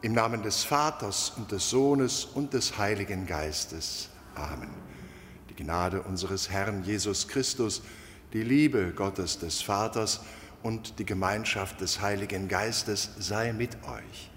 Im Namen des Vaters und des Sohnes und des Heiligen Geistes. Amen. Die Gnade unseres Herrn Jesus Christus, die Liebe Gottes des Vaters und die Gemeinschaft des Heiligen Geistes sei mit euch.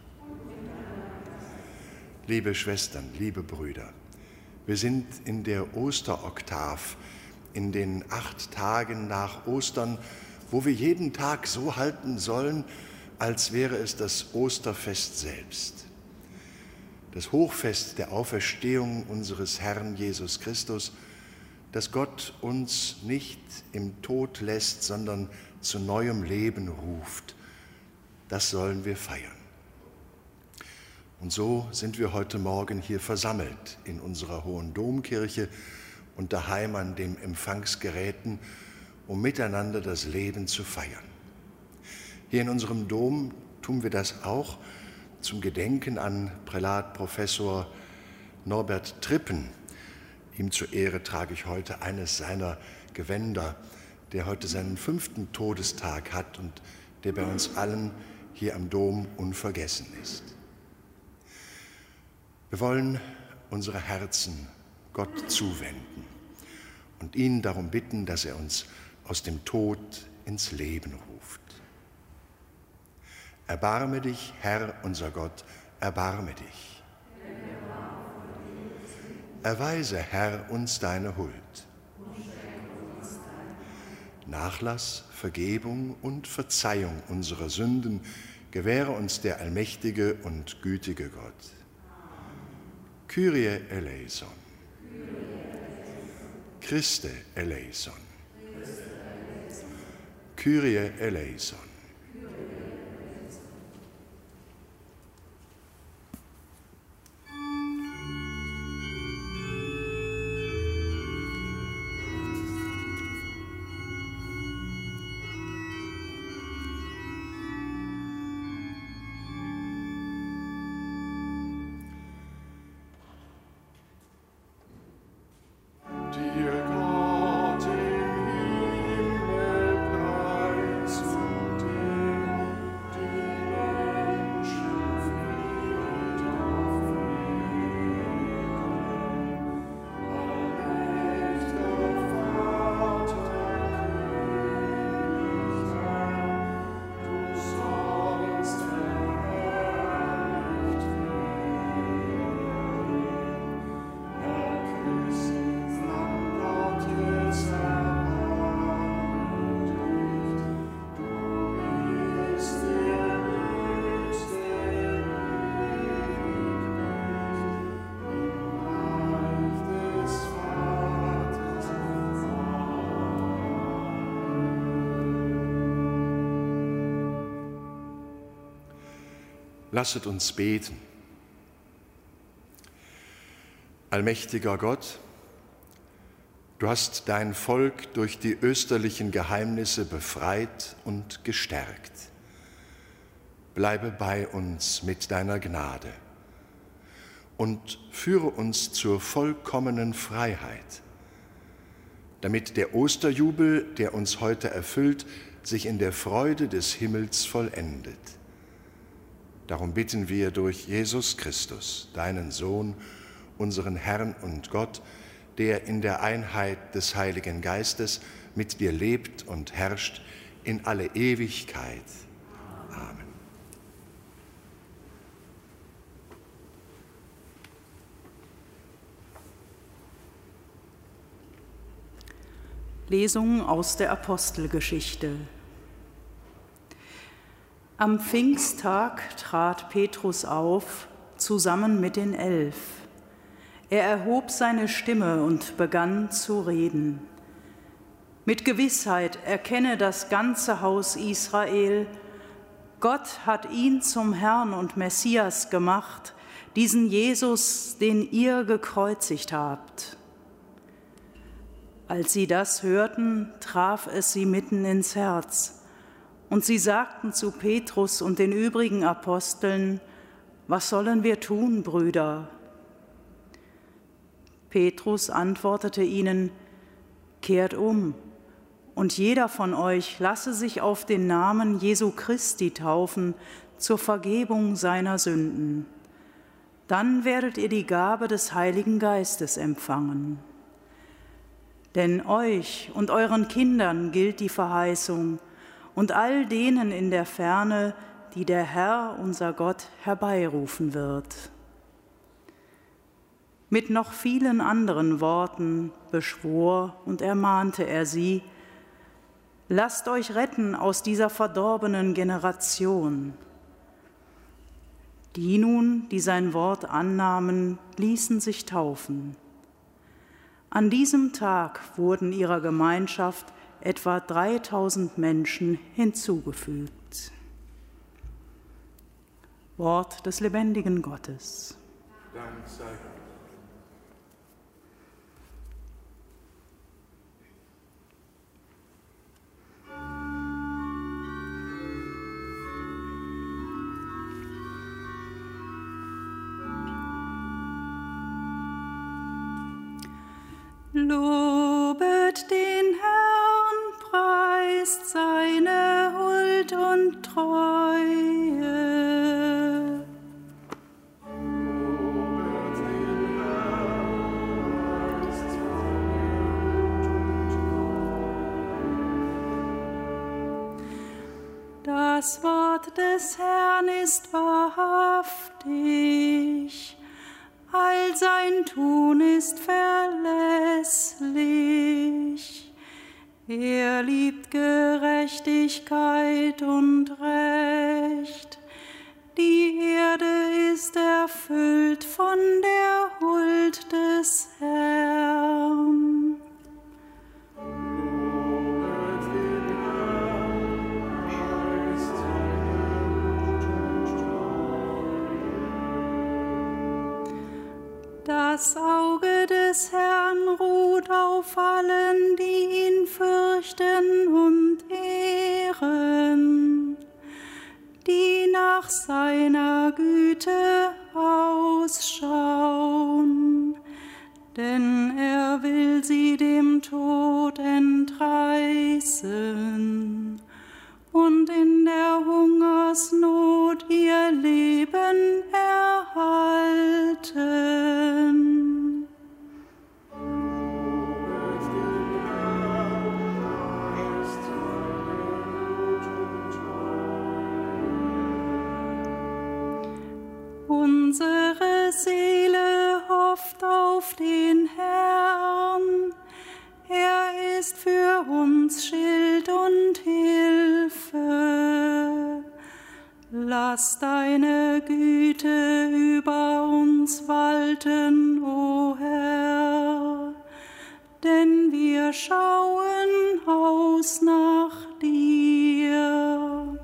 Liebe Schwestern, liebe Brüder, wir sind in der Osteroktav, in den 8 Tagen nach Ostern, wo wir jeden Tag so halten sollen, als wäre es das Osterfest selbst. Das Hochfest der Auferstehung unseres Herrn Jesus Christus, dass Gott uns nicht im Tod lässt, sondern zu neuem Leben ruft. Das sollen wir feiern. Und so sind wir heute Morgen hier versammelt in unserer Hohen Domkirche und daheim an den Empfangsgeräten, um miteinander das Leben zu feiern. Hier in unserem Dom tun wir das auch zum Gedenken an Prälat Professor Norbert Trippen. Ihm zur Ehre trage ich heute eines seiner Gewänder, der heute seinen 5. Todestag hat und der bei uns allen hier am Dom unvergessen ist. Wir wollen unsere Herzen Gott zuwenden und ihn darum bitten, dass er uns aus dem Tod ins Leben ruft. Erbarme dich, Herr unser Gott, erbarme dich. Erweise, Herr, uns deine Huld. Nachlass, Vergebung und Verzeihung unserer Sünden gewähre uns der allmächtige und gütige Gott. Kyrie eleison. Christe eleison. Kyrie eleison. Lasset uns beten. Allmächtiger Gott, du hast dein Volk durch die österlichen Geheimnisse befreit und gestärkt. Bleibe bei uns mit deiner Gnade und führe uns zur vollkommenen Freiheit, damit der Osterjubel, der uns heute erfüllt, sich in der Freude des Himmels vollendet. Darum bitten wir durch Jesus Christus, deinen Sohn, unseren Herrn und Gott, der in der Einheit des Heiligen Geistes mit dir lebt und herrscht in alle Ewigkeit. Amen. Lesung aus der Apostelgeschichte. Am Pfingsttag trat Petrus auf, zusammen mit den 11. Er erhob seine Stimme und begann zu reden. Mit Gewissheit erkenne das ganze Haus Israel, Gott hat ihn zum Herrn und Messias gemacht, diesen Jesus, den ihr gekreuzigt habt. Als sie das hörten, traf es sie mitten ins Herz. Und sie sagten zu Petrus und den übrigen Aposteln: Was sollen wir tun, Brüder? Petrus antwortete ihnen: Kehrt um Und jeder von euch lasse sich auf den Namen Jesu Christi taufen zur Vergebung seiner Sünden. Dann werdet ihr die Gabe des Heiligen Geistes empfangen. Denn euch und euren Kindern gilt die Verheißung und all denen in der Ferne, die der Herr, unser Gott, herbeirufen wird. Mit noch vielen anderen Worten beschwor und ermahnte er sie: Lasst euch retten aus dieser verdorbenen Generation. Die nun, die sein Wort annahmen, ließen sich taufen. An diesem Tag wurden ihrer Gemeinschaft etwa 3000 Menschen hinzugefügt. Wort des lebendigen Gottes. Dank sei Gott. Lobet den Herrn, preist seine Huld und Treue. Lobet den Herrn, preist Das Wort des Herrn ist wahrhaftig, all sein Tun ist verlässlich. Er liebt Gerechtigkeit und Recht. Die Erde ist erfüllt von der Huld des Herrn. Lobet den Herrn, preist Das Auge des Herrn ruht auf allen, die ihn fürchten und ehren, die nach seiner Güte ausschauen. Denn er will sie dem Tod entreißen und in der Hungersnot ihr Leben erhalten. Unsere Seele hofft auf den Herrn. Er ist für uns Schild und Hilfe. Lass deine Güte über uns walten, o Herr, denn wir schauen aus nach dir.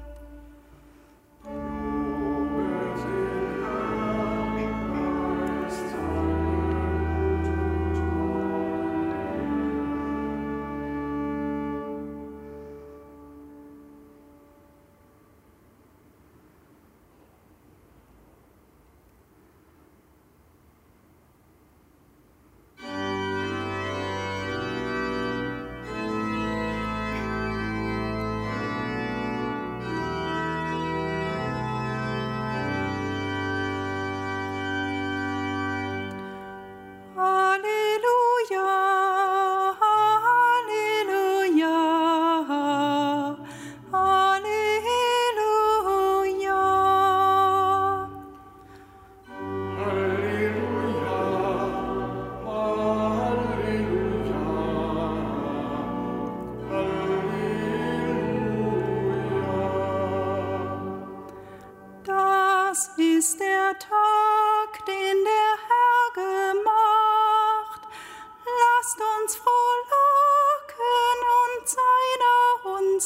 Das ist der Tag, den der Herr gemacht. Lasst uns frohlocken und seiner uns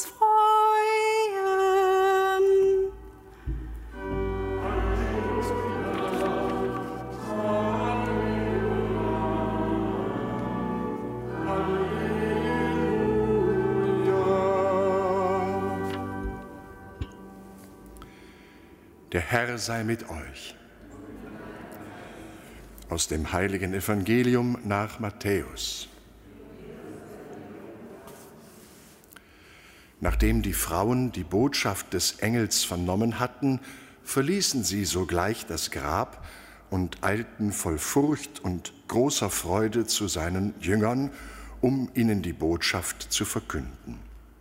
freuen. Der Herr sei mit euch. Aus dem heiligen Evangelium nach Matthäus. Nachdem die Frauen die Botschaft des Engels vernommen hatten, verließen sie sogleich das Grab und eilten voll Furcht und großer Freude zu seinen Jüngern, um ihnen die Botschaft zu verkünden.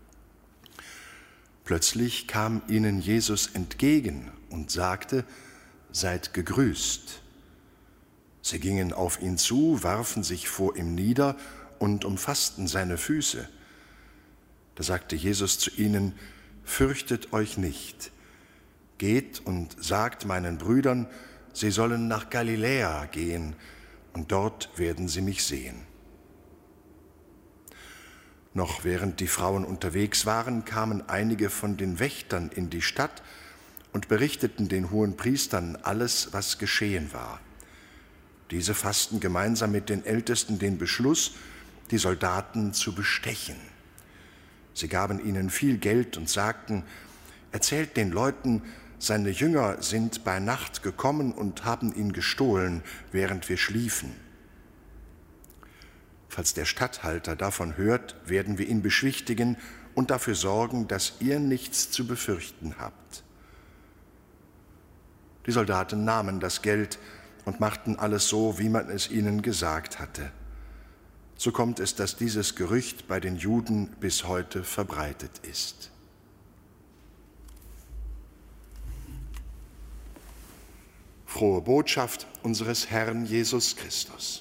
Plötzlich kam ihnen Jesus entgegen und sagte: Seid gegrüßt. Sie gingen auf ihn zu, warfen sich vor ihm nieder und umfassten seine Füße. Da sagte Jesus zu ihnen: Fürchtet euch nicht. Geht und sagt meinen Brüdern, sie sollen nach Galiläa gehen, und dort werden sie mich sehen. Noch während die Frauen unterwegs waren, kamen einige von den Wächtern in die Stadt und berichteten den Hohenpriestern alles, was geschehen war. Diese fassten gemeinsam mit den Ältesten den Beschluss, die Soldaten zu bestechen. Sie gaben ihnen viel Geld und sagten: Erzählt den Leuten, seine Jünger sind bei Nacht gekommen und haben ihn gestohlen, während wir schliefen. Falls der Statthalter davon hört, werden wir ihn beschwichtigen und dafür sorgen, dass ihr nichts zu befürchten habt. Die Soldaten nahmen das Geld und machten alles so, wie man es ihnen gesagt hatte. So kommt es, dass dieses Gerücht bei den Juden bis heute verbreitet ist. Frohe Botschaft unseres Herrn Jesus Christus.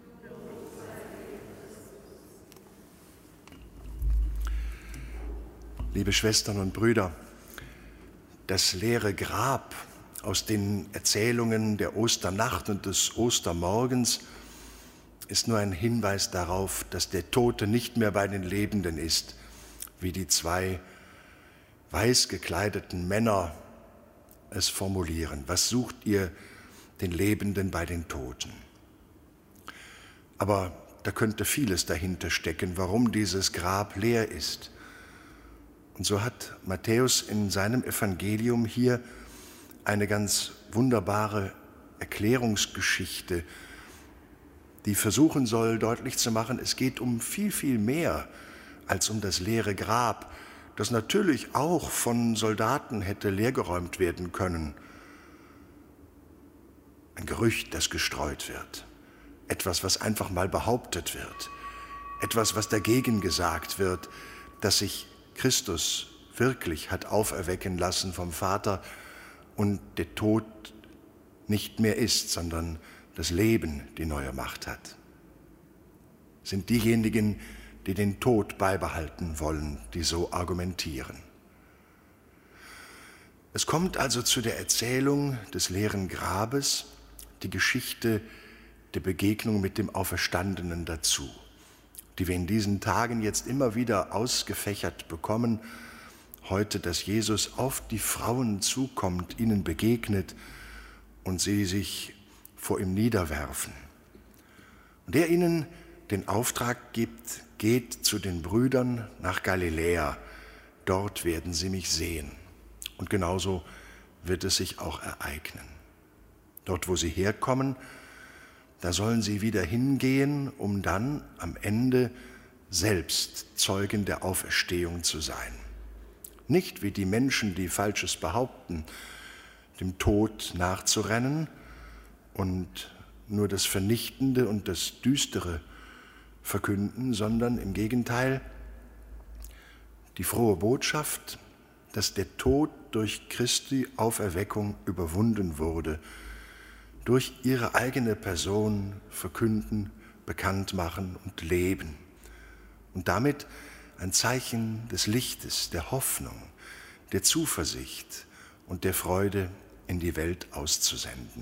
Liebe Schwestern und Brüder, das leere Grab aus den Erzählungen der Osternacht und des Ostermorgens ist nur ein Hinweis darauf, dass der Tote nicht mehr bei den Lebenden ist, wie die zwei weiß gekleideten Männer es formulieren. Was sucht ihr den Lebenden bei den Toten? Aber da könnte vieles dahinter stecken, warum dieses Grab leer ist. Und so hat Matthäus in seinem Evangelium hier eine ganz wunderbare Erklärungsgeschichte, die versuchen soll, deutlich zu machen, es geht um viel, viel mehr als um das leere Grab, das natürlich auch von Soldaten hätte leergeräumt werden können. Ein Gerücht, das gestreut wird, etwas, was einfach mal behauptet wird, etwas, was dagegen gesagt wird, dass sich Christus wirklich hat auferwecken lassen vom Vater und der Tod nicht mehr ist, sondern das Leben die neue Macht hat. Sind diejenigen, die den Tod beibehalten wollen, die so argumentieren. Es kommt also zu der Erzählung des leeren Grabes die Geschichte der Begegnung mit dem Auferstandenen dazu, die wir in diesen Tagen jetzt immer wieder ausgefächert bekommen. Heute, dass Jesus auf die Frauen zukommt, ihnen begegnet und sie sich vor ihm niederwerfen. Und er ihnen den Auftrag gibt: Geht zu den Brüdern nach Galiläa, dort werden sie mich sehen. Und genauso wird es sich auch ereignen. Dort, wo sie herkommen, da sollen sie wieder hingehen, um dann am Ende selbst Zeugen der Auferstehung zu sein. Nicht wie die Menschen, die Falsches behaupten, dem Tod nachzurennen und nur das Vernichtende und das Düstere verkünden, sondern im Gegenteil die frohe Botschaft, dass der Tod durch Christi Auferweckung überwunden wurde, durch ihre eigene Person verkünden, bekannt machen und leben und damit ein Zeichen des Lichtes, der Hoffnung, der Zuversicht und der Freude in die Welt auszusenden.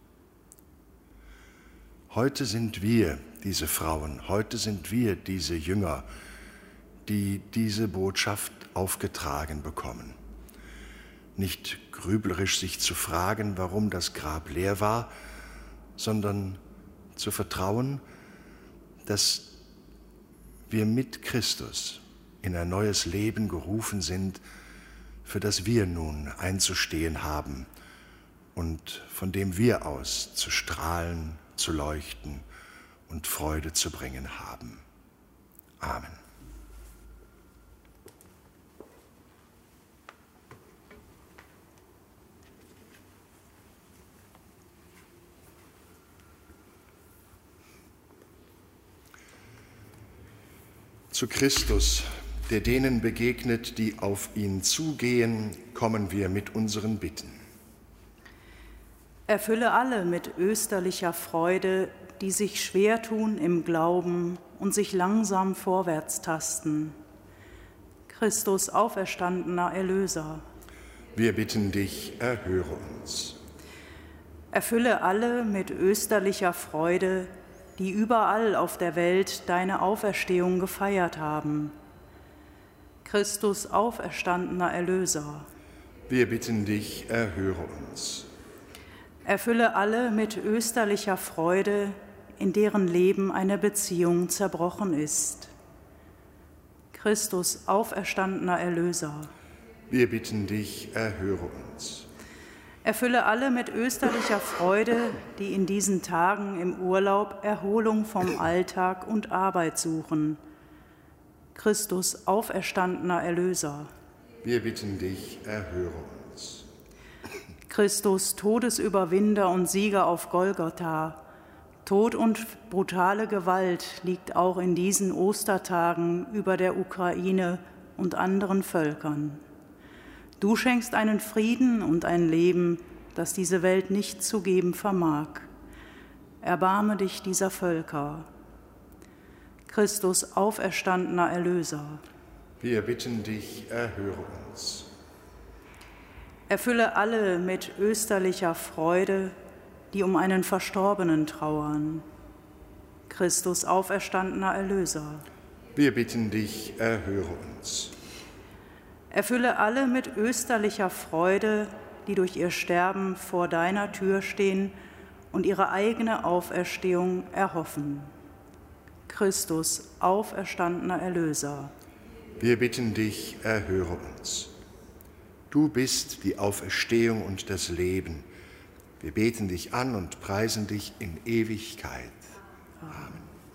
Heute sind wir diese Frauen, heute sind wir diese Jünger, die diese Botschaft aufgetragen bekommen. Nicht grüblerisch sich zu fragen, warum das Grab leer war, sondern zu vertrauen, dass wir mit Christus in ein neues Leben gerufen sind, für das wir nun einzustehen haben und von dem wir aus zu strahlen, zu leuchten und Freude zu bringen haben. Amen. Zu Christus, der denen begegnet, die auf ihn zugehen, kommen wir mit unseren Bitten. Erfülle alle mit österlicher Freude, die sich schwer tun im Glauben und sich langsam vorwärts tasten. Christus, auferstandener Erlöser. Wir bitten dich, erhöre uns. Erfülle alle mit österlicher Freude, die überall auf der Welt deine Auferstehung gefeiert haben. Christus, auferstandener Erlöser. Wir bitten dich, erhöre uns. Erfülle alle mit österlicher Freude, in deren Leben eine Beziehung zerbrochen ist. Christus, auferstandener Erlöser. Wir bitten dich, erhöre uns. Erfülle alle mit österlicher Freude, die in diesen Tagen im Urlaub Erholung vom Alltag und Arbeit suchen. Christus, auferstandener Erlöser. Wir bitten dich, erhöre uns. Christus, Todesüberwinder und Sieger auf Golgatha. Tod und brutale Gewalt liegt auch in diesen Ostertagen über der Ukraine und anderen Völkern. Du schenkst einen Frieden und ein Leben, das diese Welt nicht zu geben vermag. Erbarme dich dieser Völker. Christus, auferstandener Erlöser. Wir bitten dich, erhöre uns. Erfülle alle mit österlicher Freude, die um einen Verstorbenen trauern. Christus, auferstandener Erlöser. Wir bitten dich, erhöre uns. Erfülle alle mit österlicher Freude, die durch ihr Sterben vor deiner Tür stehen und ihre eigene Auferstehung erhoffen. Christus, auferstandener Erlöser. Wir bitten dich, erhöre uns. Du bist die Auferstehung und das Leben. Wir beten dich an und preisen dich in Ewigkeit. Amen.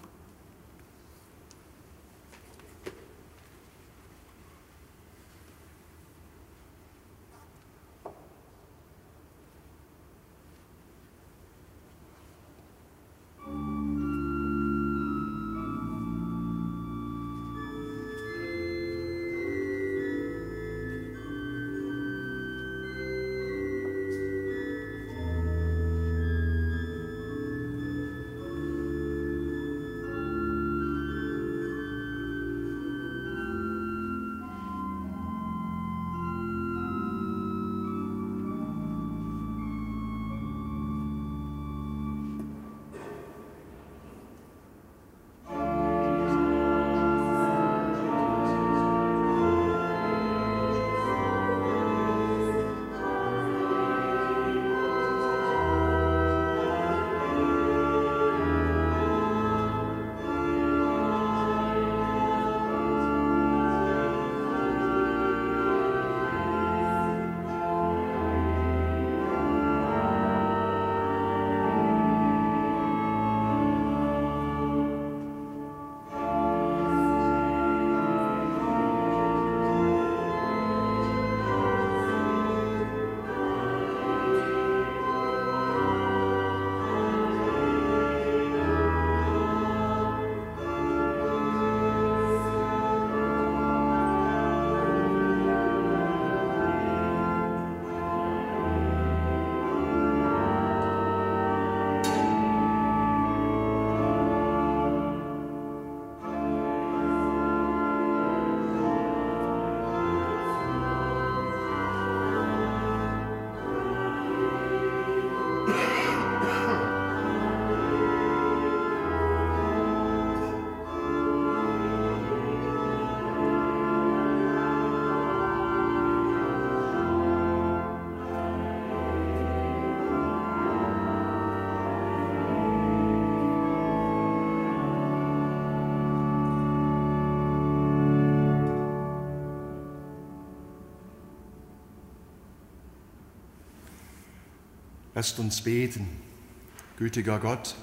Lasst uns beten. Gütiger Gott,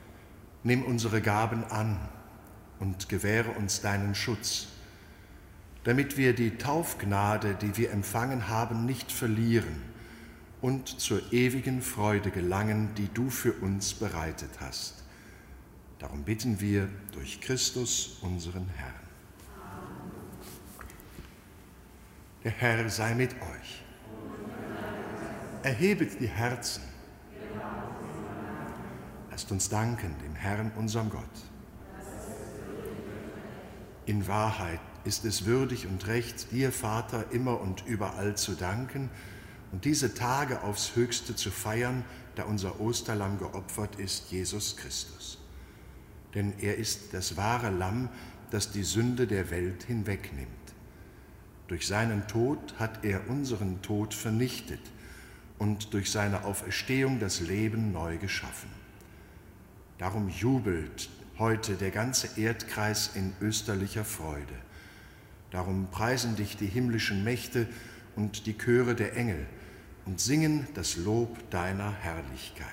nimm unsere Gaben an und gewähre uns deinen Schutz, damit wir die Taufgnade, die wir empfangen haben, nicht verlieren und zur ewigen Freude gelangen, die du für uns bereitet hast. Darum bitten wir durch Christus, unseren Herrn. Der Herr sei mit euch. Erhebet die Herzen. Lasst uns danken dem Herrn, unserem Gott. In Wahrheit ist es würdig und recht, dir, Vater, immer und überall zu danken und diese Tage aufs Höchste zu feiern, da unser Osterlamm geopfert ist, Jesus Christus. Denn er ist das wahre Lamm, das die Sünde der Welt hinwegnimmt. Durch seinen Tod hat er unseren Tod vernichtet und durch seine Auferstehung das Leben neu geschaffen. Darum jubelt heute der ganze Erdkreis in österlicher Freude. Darum preisen dich die himmlischen Mächte und die Chöre der Engel und singen das Lob deiner Herrlichkeit.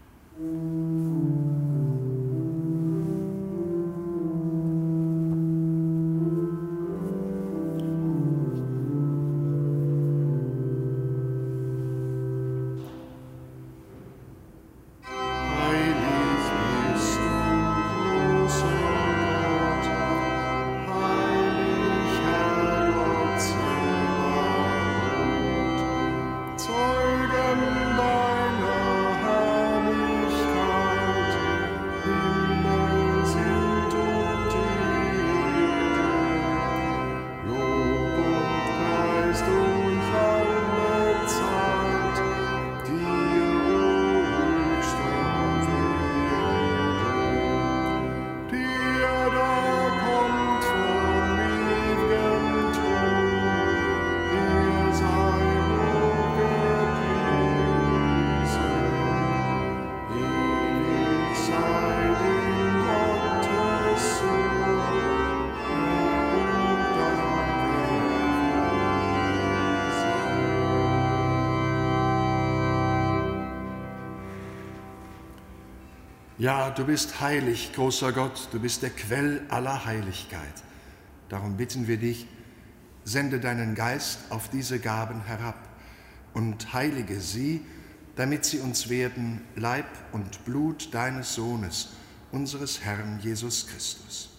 Ja, du bist heilig, großer Gott, du bist der Quell aller Heiligkeit. Darum bitten wir dich, sende deinen Geist auf diese Gaben herab und heilige sie, damit sie uns werden Leib und Blut deines Sohnes, unseres Herrn Jesus Christus.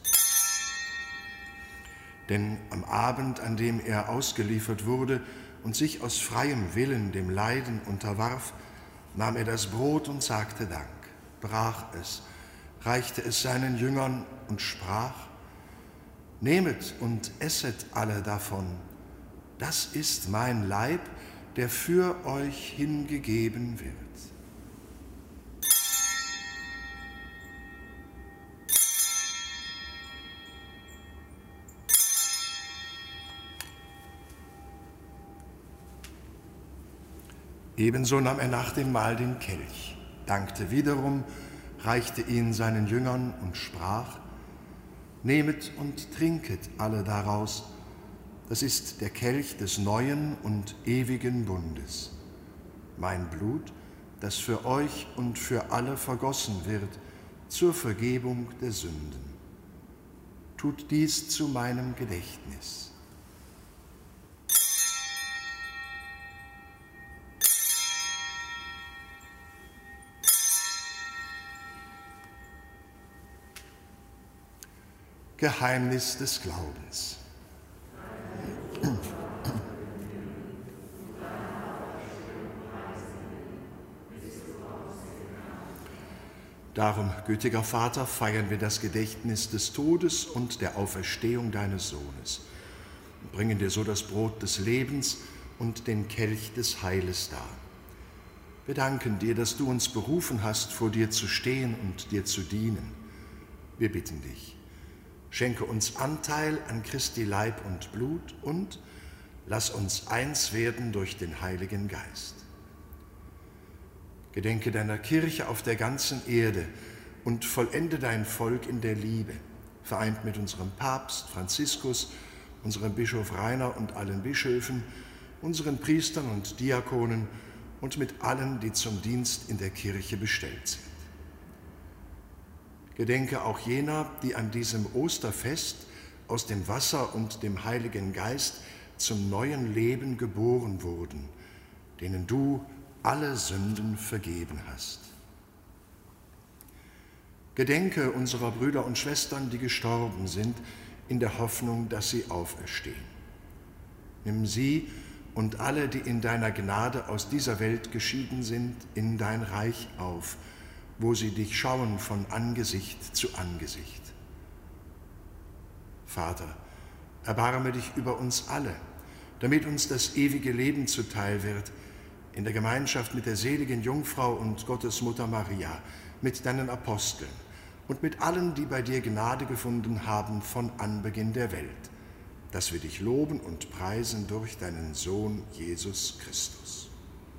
Denn am Abend, an dem er ausgeliefert wurde und sich aus freiem Willen dem Leiden unterwarf, nahm er das Brot und sagte Dank, brach es, reichte es seinen Jüngern und sprach: Nehmet und esset alle davon, das ist mein Leib, der für euch hingegeben wird. Ebenso nahm er nach dem Mahl den Kelch, dankte wiederum, reichte ihn seinen Jüngern und sprach: Nehmet und trinket alle daraus, das ist der Kelch des neuen und ewigen Bundes. Mein Blut, das für euch und für alle vergossen wird, zur Vergebung der Sünden. Tut dies zu meinem Gedächtnis. Geheimnis des Glaubens. Darum, gütiger Vater, feiern wir das Gedächtnis des Todes und der Auferstehung deines Sohnes und bringen dir so das Brot des Lebens und den Kelch des Heiles dar. Wir danken dir, dass du uns berufen hast, vor dir zu stehen und dir zu dienen. Wir bitten dich, schenke uns Anteil an Christi Leib und Blut und lass uns eins werden durch den Heiligen Geist. Gedenke deiner Kirche auf der ganzen Erde und vollende dein Volk in der Liebe, vereint mit unserem Papst Franziskus, unserem Bischof Rainer und allen Bischöfen, unseren Priestern und Diakonen und mit allen, die zum Dienst in der Kirche bestellt sind. Gedenke auch jener, die an diesem Osterfest aus dem Wasser und dem Heiligen Geist zum neuen Leben geboren wurden, denen du alle Sünden vergeben hast. Gedenke unserer Brüder und Schwestern, die gestorben sind, in der Hoffnung, dass sie auferstehen. Nimm sie und alle, die in deiner Gnade aus dieser Welt geschieden sind, in dein Reich auf, wo sie dich schauen von Angesicht zu Angesicht. Vater, erbarme dich über uns alle, damit uns das ewige Leben zuteil wird, in der Gemeinschaft mit der seligen Jungfrau und Gottesmutter Maria, mit deinen Aposteln und mit allen, die bei dir Gnade gefunden haben von Anbeginn der Welt, dass wir dich loben und preisen durch deinen Sohn Jesus Christus.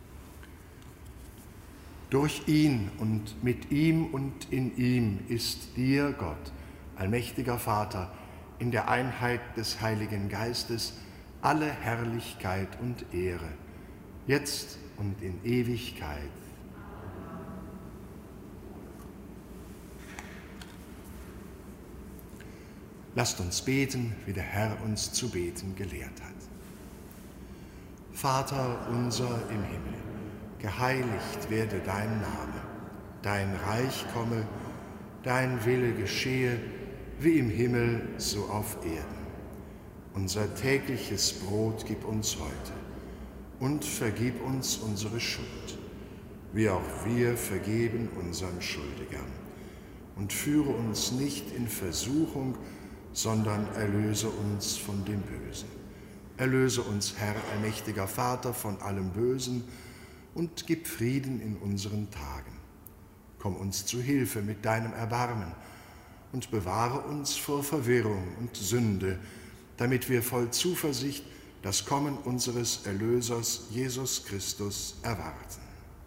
Durch ihn und mit ihm und in ihm ist dir, Gott, allmächtiger Vater, in der Einheit des Heiligen Geistes alle Herrlichkeit und Ehre, jetzt und in Ewigkeit. Lasst uns beten, wie der Herr uns zu beten gelehrt hat. Vater unser im Himmel, geheiligt werde dein Name, dein Reich komme, dein Wille geschehe, wie im Himmel, so auf Erden. Unser tägliches Brot gib uns heute und vergib uns unsere Schuld, wie auch wir vergeben unseren Schuldigern. Und führe uns nicht in Versuchung, sondern erlöse uns von dem Bösen. Erlöse uns, Herr, allmächtiger Vater, von allem Bösen und gib Frieden in unseren Tagen. Komm uns zu Hilfe mit deinem Erbarmen und bewahre uns vor Verwirrung und Sünde, damit wir voll Zuversicht das Kommen unseres Erlösers Jesus Christus erwarten.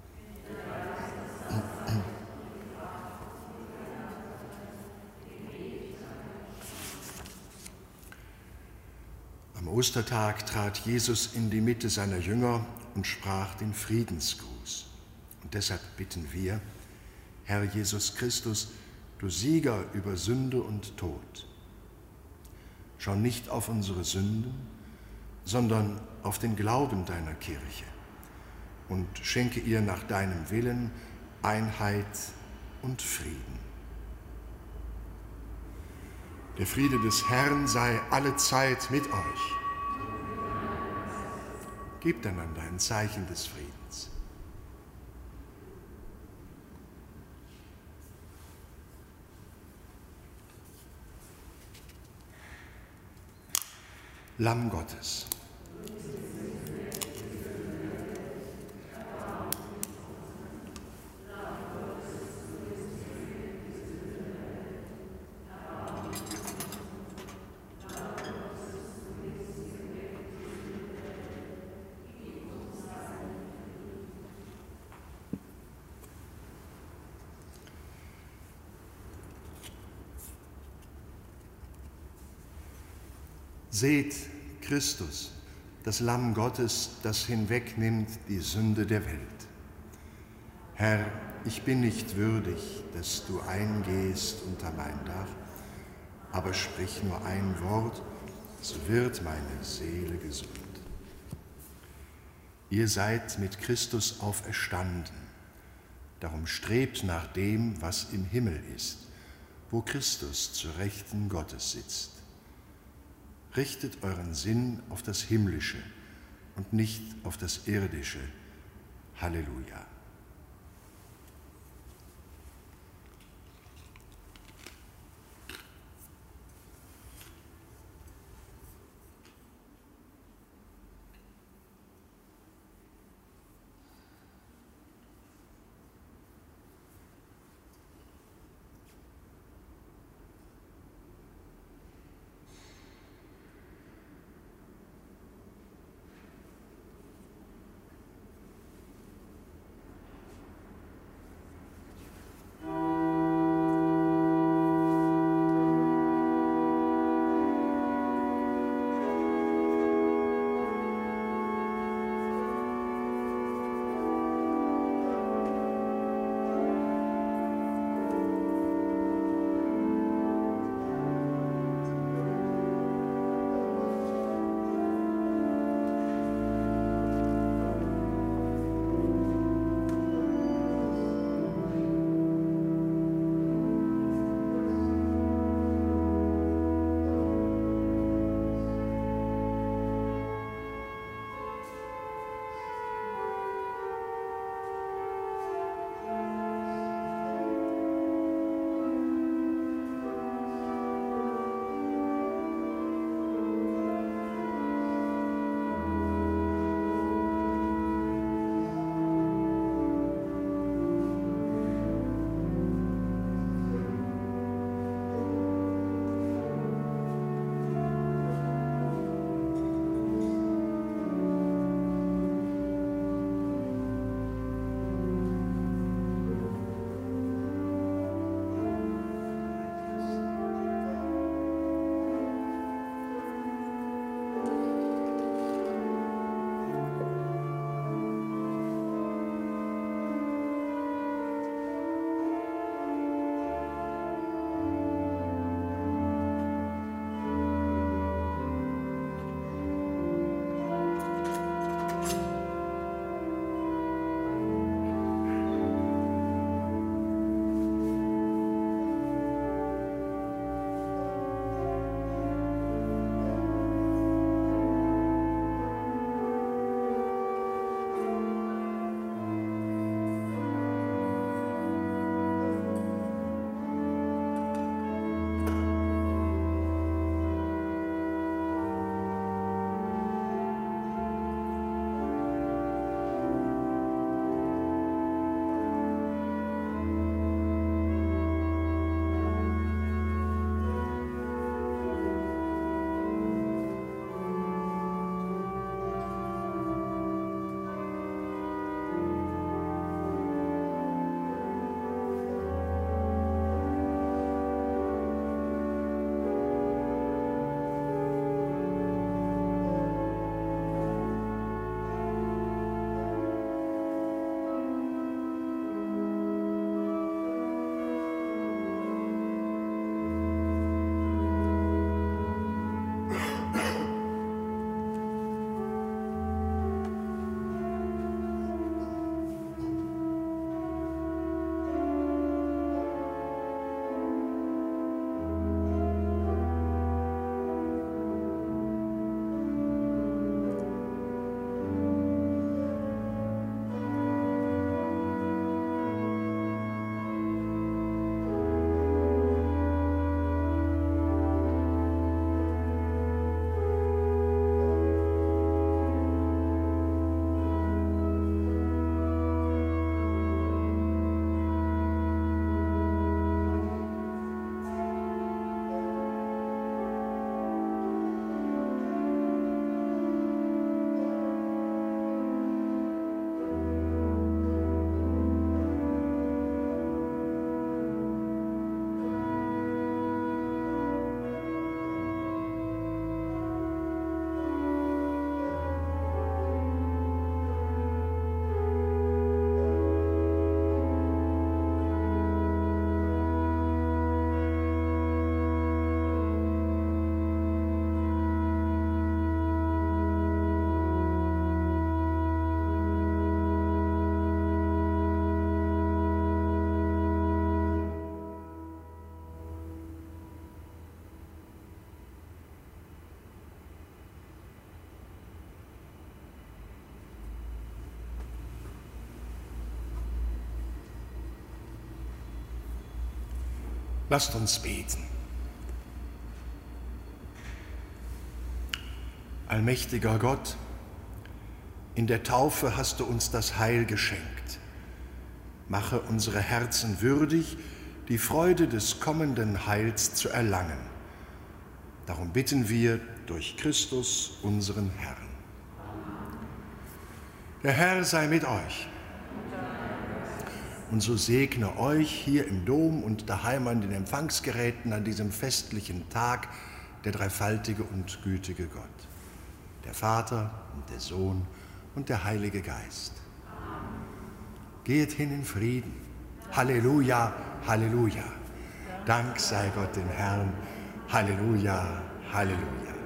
Am Ostertag trat Jesus in die Mitte seiner Jünger und sprach den Friedensgruß. Und deshalb bitten wir, Herr Jesus Christus, du Sieger über Sünde und Tod, schau nicht auf unsere Sünden, sondern auf den Glauben deiner Kirche und schenke ihr nach deinem Willen Einheit und Frieden. Der Friede des Herrn sei allezeit mit euch. Gebt einander ein Zeichen des Friedens. Lamm Gottes. Seht Christus, das Lamm Gottes, das hinwegnimmt die Sünde der Welt. Herr, ich bin nicht würdig, dass du eingehst unter mein Dach, aber sprich nur ein Wort, so wird meine Seele gesund. Ihr seid mit Christus auferstanden, darum strebt nach dem, was im Himmel ist, wo Christus zur Rechten Gottes sitzt. Richtet euren Sinn auf das Himmlische und nicht auf das Irdische. Halleluja. Lasst uns beten. Allmächtiger Gott, in der Taufe hast du uns das Heil geschenkt. Mache unsere Herzen würdig, die Freude des kommenden Heils zu erlangen. Darum bitten wir durch Christus, unseren Herrn. Der Herr sei mit euch. Und so segne euch hier im Dom und daheim an den Empfangsgeräten an diesem festlichen Tag der dreifaltige und gütige Gott, der Vater und der Sohn und der Heilige Geist. Geht hin in Frieden. Halleluja, Halleluja. Dank sei Gott dem Herrn. Halleluja, Halleluja.